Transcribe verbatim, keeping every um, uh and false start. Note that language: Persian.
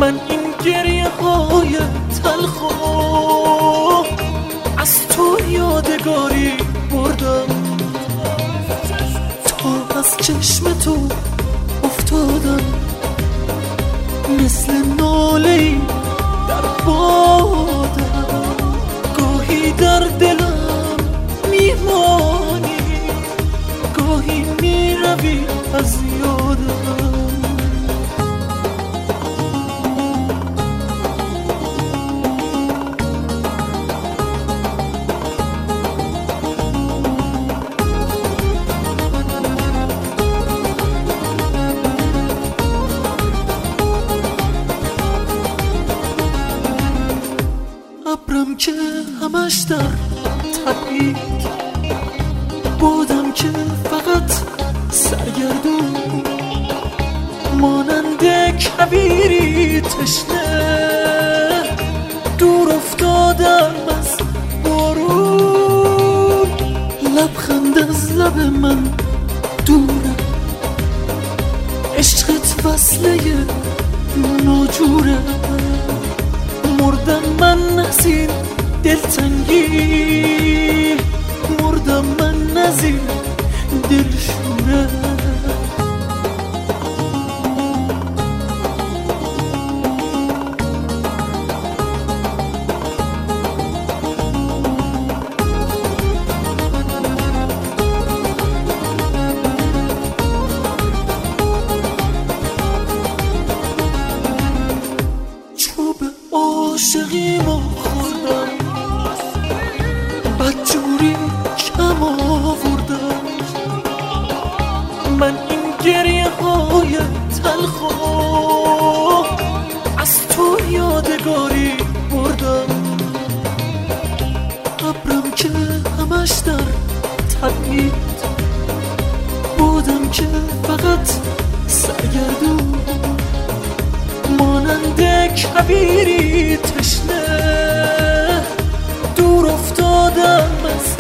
من این گریه های تلخو از تو یادگاری بردم، تا از چشم تو افتادم مثل ناله‌ای در بادم. گاهی در دلم میمانی، گاهی میروی از یادم. ابرم که همش در تبعید، بادم که فقط سرگردون، مانند کبیری تشنه دور افتادم از بارون. لبخند از لب من دوره، عشقت وصله ناجوره. مردم من از این دلتنگی، مردم من از این دلشوره. عاشقیمو خوردم، بدجوری کم آوردم. من این گریه های تلخو از تو یادگاری بردم. ابرم که همش در تبعید، بودم که فقط سرگردون، مانند کبیری تشنه دور افتادم از